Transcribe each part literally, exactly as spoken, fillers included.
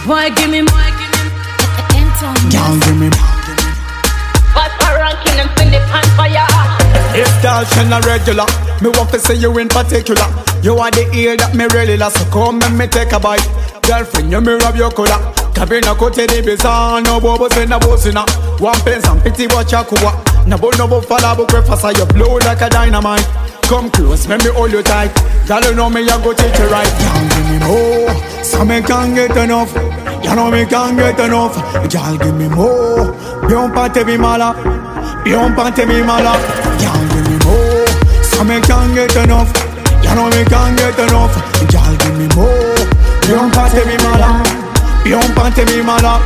Boy, give me more, give me more. Girl, give me more. But for ranking and pin the pan fire. If that shall not regular, me want to say you in particular. You are the ear that me really love, so come and me take a bite. Girlfriend, you me rub your collar. Kabina kote di bizarre, no bobo say na bosina. One pence and pity watch a kuwa. Nabo nabo fala bu preface, you blow like a dynamite. Come close, let me hold you tight. Girl, you know me, I go take you right. Girl, give me more, so me can't get enough. You know me can't get enough. Girl, give me more. Bion pante mi mala, bion pante mi mala. Girl, give me more, so me can't get enough. You know me can't get enough. Girl, give me more. Bion pante mi mala, bion pante mi mala.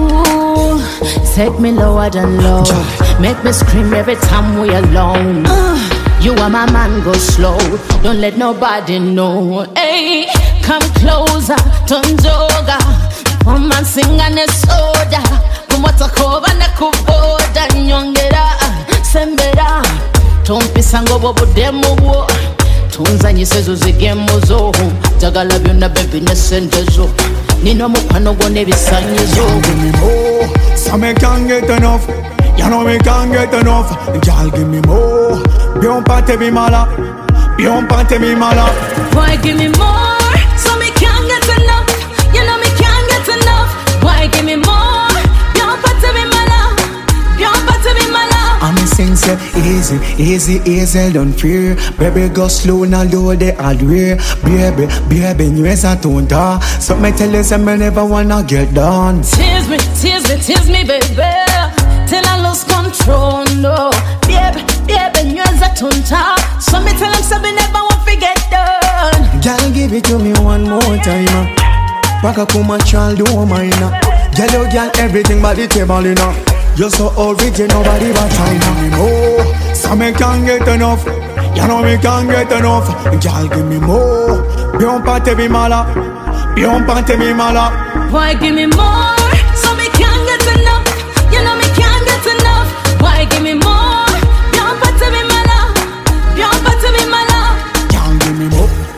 Ooh, take me lower than low. Make me scream every time we alone. Uh, you are my man, go slow. Don't let nobody know. Hey, come closer, Tonjoga. Come and sing and a soda. Kumota kova na kuboda nyongera. Sembera. Tompi sango bobo demo wo. Tunza nyisezo zigemo zo. Jagala byonna baby nesente zo. Nino mukwano gone bisanyizo. Give me more, so me can't get enough. You know me can't get enough. Girl, give me more. Bion pante mi mala, bion pante mi mala. Boy, give me more, so me can't get enough. You know me can't get enough. Boy, give me more. Bion pante mi mala, bion pante mi mala. I'm a sing say easy, easy, easy, don't fear. Baby, go slow now, do the hardware. Baby, baby, you is a tonta. So me tell you, say me never wanna get done. Tease me, tease me, tease me, baby. Till I lose control, no. Baby, baby, you is a tonta. So me tell him, say me never want to get done. Girl, give it to me one more time. Waka kuma child, do mine. Girl, you girl, everything but the table, you know. You're so original, nobody but China. Me more, so me can't get enough. You know me can't get enough. Girl, give me more. Bion pante mi mala, bion pante mi mala. Boy, give me more, so me can't get enough. You know me can't get enough. Boy, give me more. Bion pante mi mala, bion pante mi mala. Girl, give me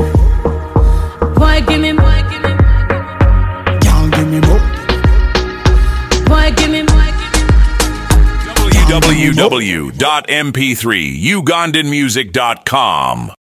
more. Boy, give me more, give me. Girl, give me more. Boy, give me more. w w w dot m p three ugandan music dot com